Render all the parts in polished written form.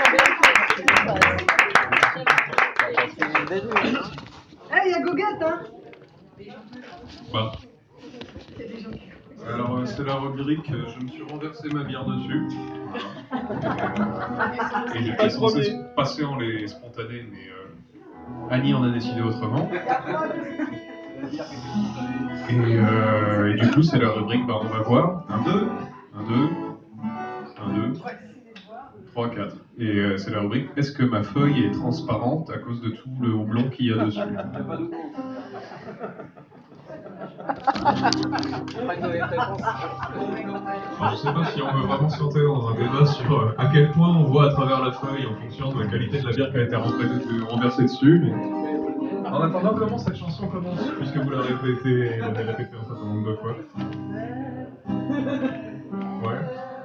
il y a Goguette, hein. Bah. Alors, c'est la rubrique, je me suis renversé ma bière dessus. Et j'étais censé passer en les spontanés, mais Annie en a décidé autrement. Et du coup, c'est la rubrique, bah, on va voir. 1, 2, 1, 2, 1, 2, 3, 4. Et c'est la rubrique, est-ce que ma feuille est transparente à cause de tout le houblon qu'il y a dessus? Alors, je sais pas si on veut vraiment se lancer dans un débat sur à quel point on voit à travers la feuille en fonction de la qualité de la bière qui a été renversée dessus. Mais... En attendant, comment cette chanson commence? Puisque vous l'avez répété un certain nombre de fois. Ouais.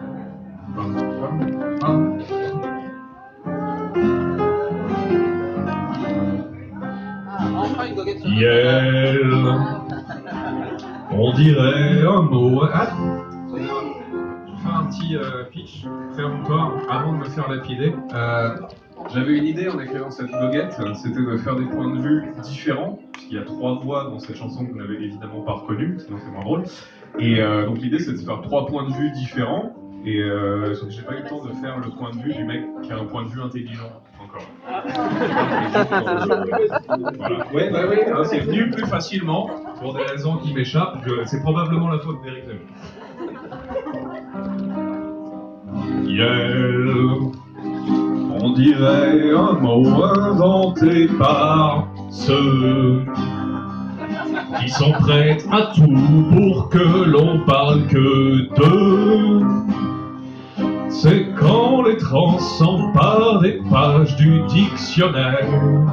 Yel, on dirait un mot. Ah, je vais faire un petit pitch péremptoire avant de me faire lapider. J'avais une idée en écrivant cette goguette, c'était de faire des points de vue différents, puisqu'il y a 3 voix dans cette chanson que vous n'avez évidemment pas reconnues, sinon c'est moins drôle. Et donc l'idée c'est de faire 3 points de vue différents, et j'ai pas eu le temps de faire le point de vue du mec qui a un point de vue intelligent encore. Voilà. Ouais, bah oui, hein, c'est venu plus facilement, pour des raisons qui m'échappent, c'est probablement la faute d'Éric Zemmour. Yeah. On dirait un mot inventé par ceux qui sont prêts à tout pour que l'on parle que d'eux. C'est quand les trans s'emparent des pages du dictionnaire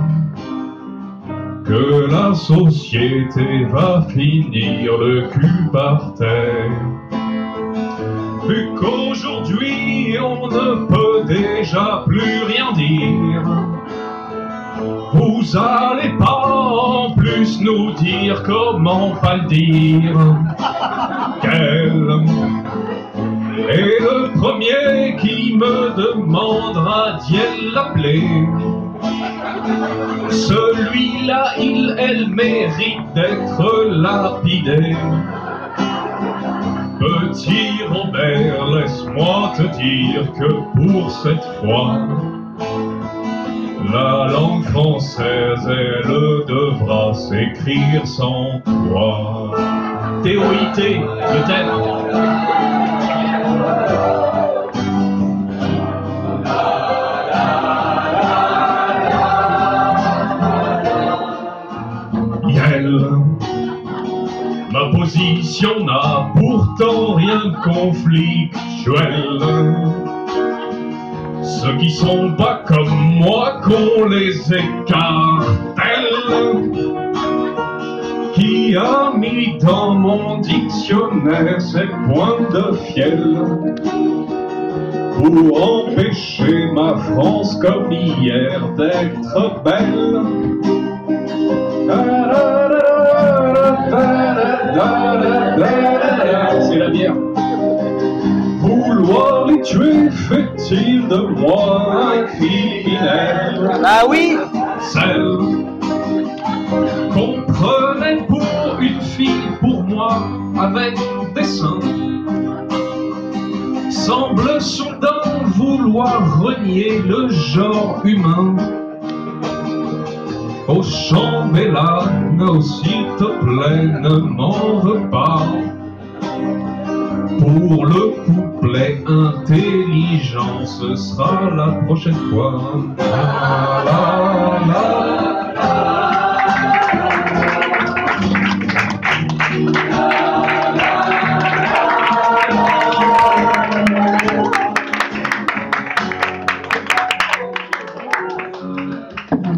que la société va finir le cul par terre. Vu qu'aujourd'hui on ne peut déjà plus rien dire, vous allez pas en plus nous dire comment pas le dire. Quel est le premier qui me demandera d'y l'appeler? Celui-là, elle mérite d'être lapidé. Petit Robert, laisse-moi te dire que pour cette fois, la langue française, elle devra s'écrire sans toi. TOIT, je t'aime. Ma position n'a pourtant rien de conflictuel. Ceux qui sont pas comme moi, qu'on les écartèle. Qui a mis dans mon dictionnaire ces points de fiel pour empêcher ma France comme hier d'être belle. C'est la bière. Vouloir les tuer fait-il de moi un criminel? Ah oui. Celle qu'on prenait pour une fille, pour moi, avec des seins, semble soudain vouloir renier le genre humain. Oh chambellane, oh s'il te plaît, ne m'en veux pas. Pour le couplet intelligent, ce sera la prochaine fois. La, la, la.